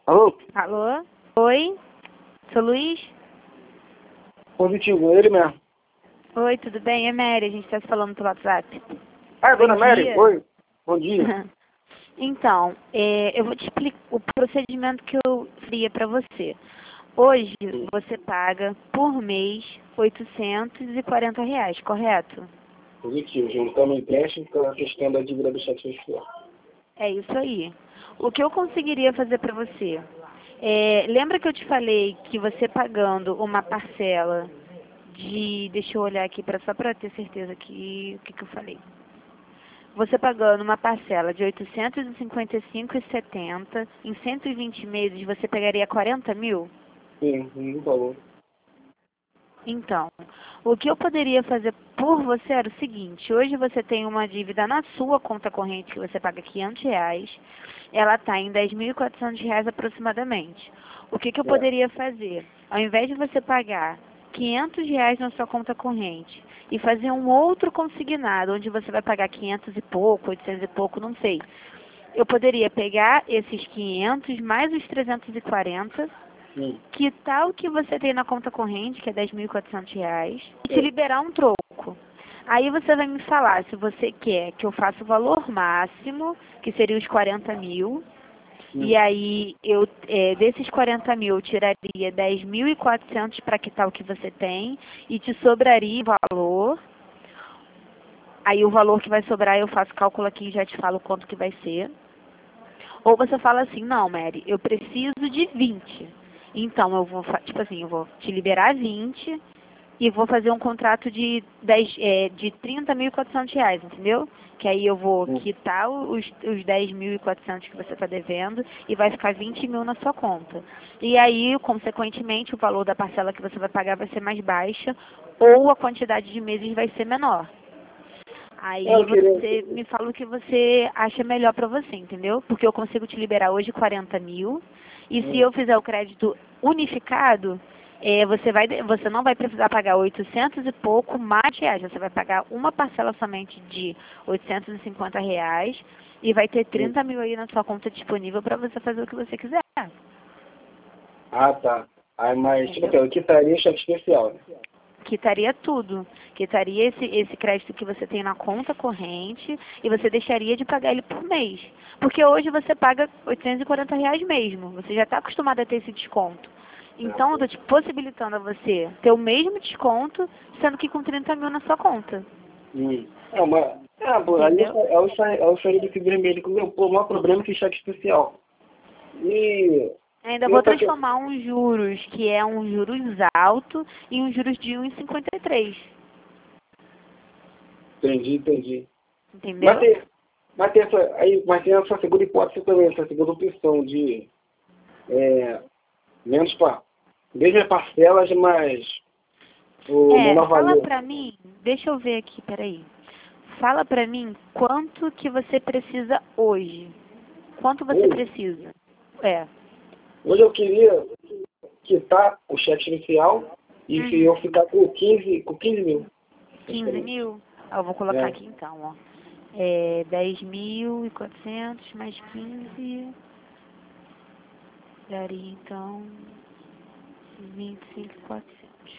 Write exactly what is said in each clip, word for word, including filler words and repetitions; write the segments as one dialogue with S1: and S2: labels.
S1: Alô?
S2: Alô? Oi? Sou Luiz?
S1: Positivo, ele mesmo.
S2: Oi, tudo bem? É Mary, a gente está se falando pelo WhatsApp.
S1: Ah, dona
S2: Bom
S1: Mary?
S2: dia.
S1: Oi. Bom dia.
S2: Então, é, eu vou te explicar o procedimento que eu faria para você. Hoje, você paga por mês oitocentos e quarenta reais, correto?
S1: Positivo, juntando o empréstimo com a questão da dívida do cheque especial.
S2: É isso aí. O que eu conseguiria fazer para você? É, lembra que eu te falei que você pagando uma parcela de... Deixa eu olhar aqui pra, só para ter certeza que o que, que eu falei. Você pagando uma parcela de oitocentos e cinquenta e cinco reais e setenta centavos, em cento e vinte meses você pegaria quarenta mil?
S1: Sim, não falou.
S2: Então, o que eu poderia fazer por você era o seguinte: hoje você tem uma dívida na sua conta corrente que você paga quinhentos reais, ela está em dez mil e quatrocentos reais aproximadamente. O que, que eu
S1: É.
S2: poderia fazer? Ao invés de você pagar quinhentos reais na sua conta corrente e fazer um outro consignado, onde você vai pagar quinhentos e pouco, oitocentos e pouco, não sei, eu poderia pegar esses quinhentos mais os trezentos e quarenta.
S1: Hum.
S2: Que tal que você tem na conta corrente, que é dez mil e quatrocentos reais, e te
S1: É.
S2: liberar um troco? Aí você vai me falar se você quer que eu faça o valor máximo, que seria os quarenta mil,
S1: Hum.
S2: e aí eu é, desses quarenta mil eu tiraria dez mil e quatrocentos para quitar o que você tem, e te sobraria o valor. Aí o valor que vai sobrar eu faço cálculo aqui e já te falo quanto que vai ser. Ou você fala assim, não, Mary, eu preciso de vinte. Então, eu vou, fa- tipo assim, eu vou te liberar vinte e vou fazer um contrato de, dez, é, de trinta mil e quatrocentos reais, entendeu? Que aí eu vou
S1: Hum.
S2: quitar os, os dez mil e quatrocentos que você está devendo e vai ficar vinte mil na sua conta. E aí, consequentemente, o valor da parcela que você vai pagar vai ser mais baixa ou a quantidade de meses vai ser menor.
S1: É,
S2: Aí
S1: eu queria...
S2: você me fala o que você acha melhor pra você, entendeu? Porque eu consigo te liberar hoje quarenta mil. E se
S1: Hum.
S2: eu fizer o crédito unificado, eh, você, vai, você não vai precisar pagar oitocentos e pouco mais reais. Você vai pagar uma parcela somente de oitocentos e cinquenta reais e vai ter
S1: Hum.
S2: trinta mil aí na sua conta disponível para você fazer o que você quiser.
S1: Ah, tá. Ah, mas, tipo assim,
S2: Entendeu?
S1: eu quitaria o cheque especial, né?
S2: Quitaria tudo. Quitaria esse, esse crédito que você tem na conta corrente e você deixaria de pagar ele por mês. Porque hoje você paga oitocentos e quarenta reais mesmo. Você já está acostumado a ter esse desconto. Então, eu estou te possibilitando a você ter o mesmo desconto, sendo que com trinta mil na sua conta.
S1: Hum. É, uma... Ah, pô, aí eu,
S2: Entendeu?
S1: sa- eu, sa- eu saí do Fio Vermelho com o meu pô, o maior problema é que cheque especial. E...
S2: Ainda
S1: e
S2: vou
S1: outra que...
S2: transformar uns juros, que é um juros alto, em um juros de um vírgula cinquenta e três.
S1: Entendi, entendi. Mas
S2: Entendeu?
S1: tem, mas tem, essa, aí, mas tem essa segunda hipótese também, essa segunda opção de é, menos pa, mesmas parcelas, mas o
S2: É,
S1: menor
S2: fala
S1: valor.
S2: pra mim, deixa eu ver aqui, peraí. Fala pra mim quanto que você precisa hoje. Quanto você
S1: Hoje,
S2: precisa? É.
S1: hoje eu queria quitar o cheque inicial e se eu
S2: Uhum.
S1: ficar com quinze, com quinze mil.
S2: quinze mil? Ah, eu vou colocar
S1: É.
S2: aqui então, ó. É dez mil e quatrocentos mais quinze. Daria então vinte e cinco mil e quatrocentos.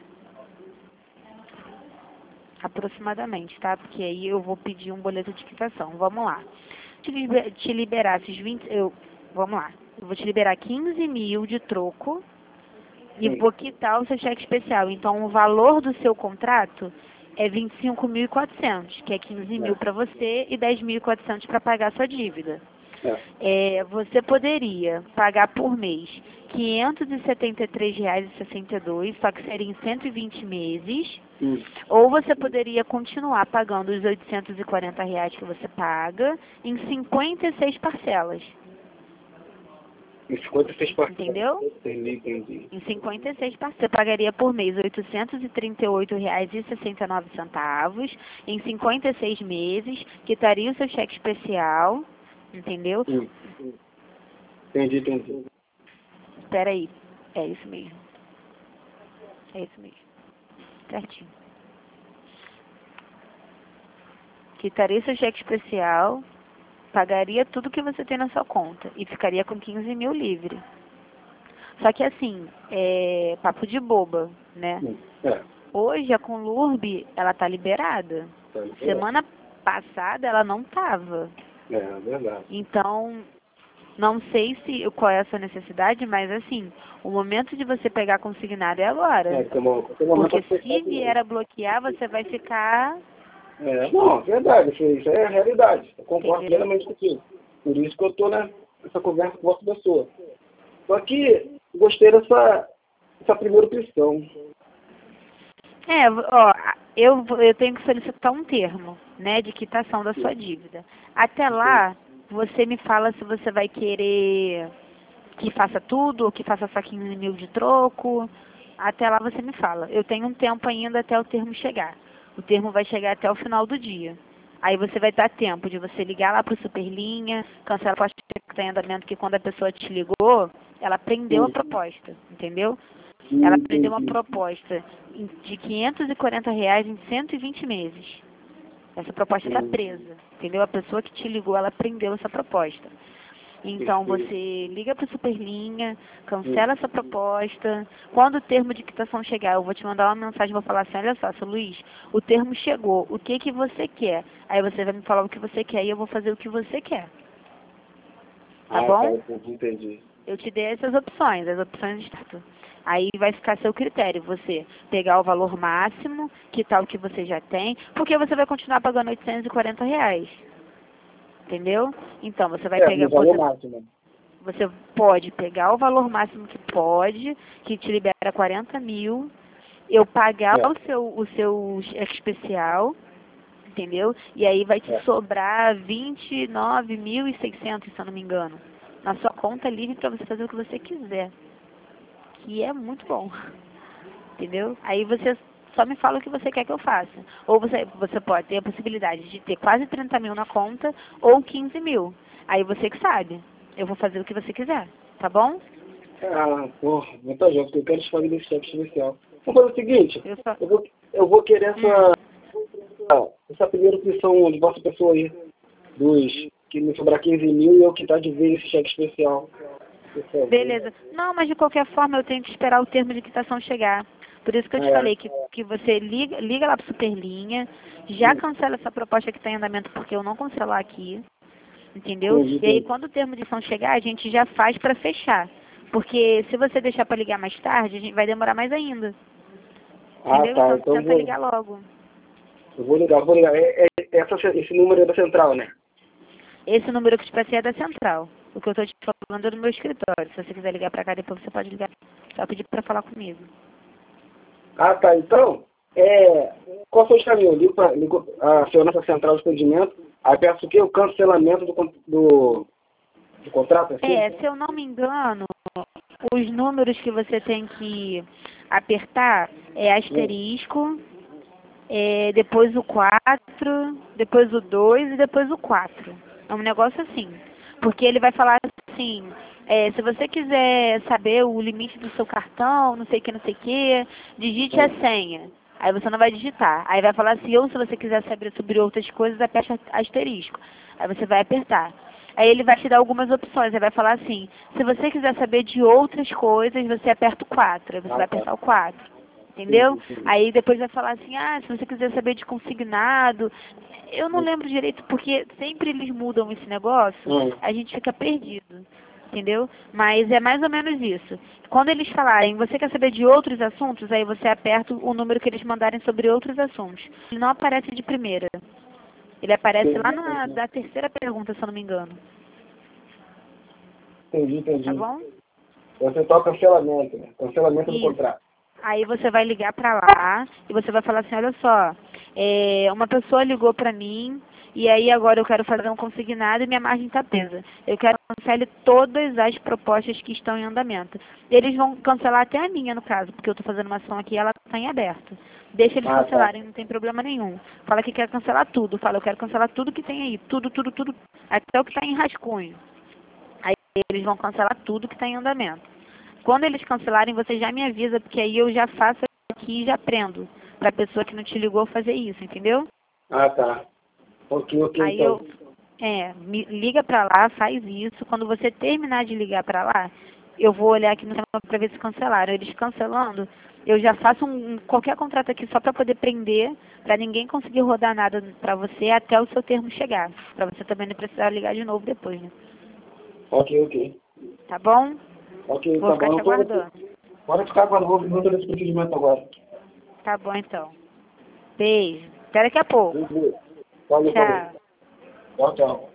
S2: Aproximadamente, tá? Porque aí eu vou pedir um boleto de quitação. Vamos lá. Te, liber, te liberar esses vinte, eu, vamos lá. Eu vou te liberar quinze mil de troco e
S1: Hum.
S2: vou quitar o seu cheque especial. Então, o valor do seu contrato é vinte e cinco mil e quatrocentos, que é quinze mil para você e dez mil e quatrocentos para pagar a sua dívida.
S1: É. É.
S2: É, você poderia pagar por mês quinhentos e setenta e três reais e sessenta e dois, só que seria em cento e vinte meses.
S1: Hum.
S2: Ou você poderia continuar pagando os oitocentos e quarenta reais que você paga em cinquenta e seis parcelas.
S1: Em cinquenta e seis parcelas.
S2: Entendeu?
S1: Entendi, entendi.
S2: Em cinquenta e seis parcelas. Você pagaria por mês oitocentos e trinta e oito reais e sessenta e nove centavos em cinquenta e seis meses, quitaria o seu cheque especial. Entendeu?
S1: Hum. Entendi, entendi.
S2: Espera aí. É isso mesmo. É isso mesmo. Certinho. Quitaria seu cheque especial pagaria tudo que você tem na sua conta e ficaria com quinze mil livre. Só que assim, é papo de boba, né?
S1: É.
S2: Hoje a Conlurb, ela tá liberada.
S1: Tá liberado.
S2: Semana passada ela não tava.
S1: É, é verdade.
S2: Então, não sei se qual é a sua necessidade, mas assim, o momento de você pegar consignado é agora.
S1: É, tem uma, tem uma
S2: Porque se vier a bloquear, você vai ficar...
S1: É, não, é verdade, isso, isso é a realidade. Eu concordo
S2: Entendeu?
S1: plenamente com isso. Por isso que eu estou né, nessa conversa com outra pessoa. Só que gostei dessa, dessa primeira opção.
S2: É, ó, eu, eu tenho que solicitar um termo, né, de quitação da sua dívida. Até lá, você me fala se você vai querer que faça tudo, ou que faça só quinze mil de troco. Até lá você me fala. Eu tenho um tempo ainda até o termo chegar. O termo vai chegar até o final do dia. Aí você vai dar tempo de você ligar lá para o Superlinha, cancelar a proposta que está em andamento, que quando a pessoa te ligou, ela prendeu a proposta, entendeu? Ela prendeu uma proposta de quinhentos e quarenta reais em cento e vinte meses. Essa proposta está presa, entendeu? A pessoa que te ligou, ela prendeu essa proposta. Então, você liga para o Superlinha, cancela essa proposta. Quando o termo de quitação chegar, eu vou te mandar uma mensagem, vou falar assim, olha só, seu Luiz, o termo chegou, o que que você quer? Aí você vai me falar o que você quer e eu vou fazer o que você quer. Tá
S1: ah,
S2: bom?
S1: Tá, entendi.
S2: Eu te dei essas opções, as opções de... Aí vai ficar a seu critério, você pegar o valor máximo, quitar o que você já tem, porque você vai continuar pagando oitocentos e quarenta reais. Entendeu? Então, você vai
S1: é,
S2: pegar...
S1: o valor
S2: Você,
S1: máximo.
S2: você pode pegar o valor máximo que pode, que te libera quarenta mil, eu pagar
S1: É.
S2: o seu, o seu cheque especial, entendeu? E aí vai te
S1: É.
S2: sobrar vinte e nove mil e seiscentos, se eu não me engano, na sua conta livre para você fazer o que você quiser. Que é muito bom, entendeu? Aí você só me fala o que você quer que eu faça. Ou você, você pode ter a possibilidade de ter quase trinta mil na conta ou quinze mil. Aí você que sabe. Eu vou fazer o que você quiser, tá bom?
S1: Ah, porra, vantajoso, porque eu quero te fazer desse cheque especial. Vamos fazer o seguinte,
S2: Eu só...
S1: eu vou, eu vou querer essa, essa primeira opção de vossa pessoa aí, dos que me sobrar quinze mil e eu quitar de vez esse cheque especial.
S2: Beleza. Não, mas de qualquer forma eu tenho que esperar o termo de quitação chegar. Por isso que eu te
S1: É.
S2: falei que, que você liga, liga lá para Superlinha, já cancela essa proposta que está em andamento, porque eu não cancelo aqui, entendeu?
S1: Entendi,
S2: E aí
S1: entendi.
S2: quando o termo de quitação chegar, a gente já faz para fechar. Porque se você deixar para ligar mais tarde, a gente vai demorar mais ainda.
S1: Ah,
S2: Entendeu?
S1: tá,
S2: Então
S1: então
S2: tenta
S1: vou,
S2: ligar logo.
S1: eu vou ligar, vou ligar. É, é, essa, esse número é da central, né?
S2: Esse número que eu te passei é da central. O que eu estou te falando é do meu escritório. Se você quiser ligar para cá, depois você pode ligar. Só pedir para falar comigo.
S1: Ah, tá, então, é, qual foi o caminho? Eu ligo, pra, ligo a segurança central de atendimento, aí peço o quê? O cancelamento do, con- do, do contrato, assim?
S2: É, se eu não me engano, os números que você tem que apertar é asterisco, é, depois o quatro, depois o dois e depois o quatro. É um negócio assim. Porque ele vai falar assim, é, se você quiser saber o limite do seu cartão, não sei o que, não sei o que, digite a senha. Aí você não vai digitar. Aí vai falar assim, ou se você quiser saber sobre outras coisas, aperte asterisco. Aí você vai apertar. Aí ele vai te dar algumas opções. Aí vai falar assim, se você quiser saber de outras coisas, você aperta o quatro. Aí você
S1: Ah,
S2: vai
S1: tá.
S2: apertar o quatro. Entendeu?
S1: Sim, sim, sim.
S2: Aí depois vai falar assim, ah, se você quiser saber de consignado. Eu não lembro direito, porque sempre eles mudam esse negócio,
S1: Hum.
S2: a gente fica perdido. Entendeu? Mas é mais ou menos isso. Quando eles falarem, você quer saber de outros assuntos, aí você aperta o número que eles mandarem sobre outros assuntos. Ele não aparece de primeira. Ele aparece lá na da terceira pergunta, se eu não me engano.
S1: Entendi, entendi.
S2: Tá bom?
S1: Você toca cancelamento, né? Cancelamento do
S2: Isso.
S1: contrato.
S2: Aí você vai ligar pra lá e você vai falar assim, olha só, é, uma pessoa ligou pra mim e aí agora eu quero fazer um consignado e minha margem está presa. Eu quero que cancele todas as propostas que estão em andamento. Eles vão cancelar até a minha, no caso, porque eu estou fazendo uma ação aqui e ela está em aberto. Deixa eles
S1: Ah, tá.
S2: cancelarem, não tem problema nenhum. Fala que quer cancelar tudo. Fala, eu quero cancelar tudo que tem aí. Tudo, tudo, tudo. Até o que está em rascunho. Aí eles vão cancelar tudo que está em andamento. Quando eles cancelarem, você já me avisa, porque aí eu já faço aqui e já prendo. Para a pessoa que não te ligou fazer isso, entendeu?
S1: Ah, tá. Ok, ok,
S2: Aí
S1: então.
S2: eu, É, me liga pra lá, faz isso. Quando você terminar de ligar pra lá, eu vou olhar aqui no sistema pra ver se cancelaram. Eles cancelando, eu já faço um, um- qualquer contrato aqui só pra poder prender, pra ninguém conseguir rodar nada pra você até o seu termo chegar. Pra você também não precisar ligar de novo depois, né?
S1: Ok, ok.
S2: Tá bom?
S1: Ok,
S2: Vou
S1: tá
S2: ficar
S1: bom.
S2: te
S1: Eu tô-
S2: aguardando.
S1: Pode ficar agora, vou vou fazer esse procedimento agora.
S2: Tá bom, então. Beijo. Até daqui a pouco.
S1: Valeu, valeu.
S2: Tchau.
S1: Tchau, tchau.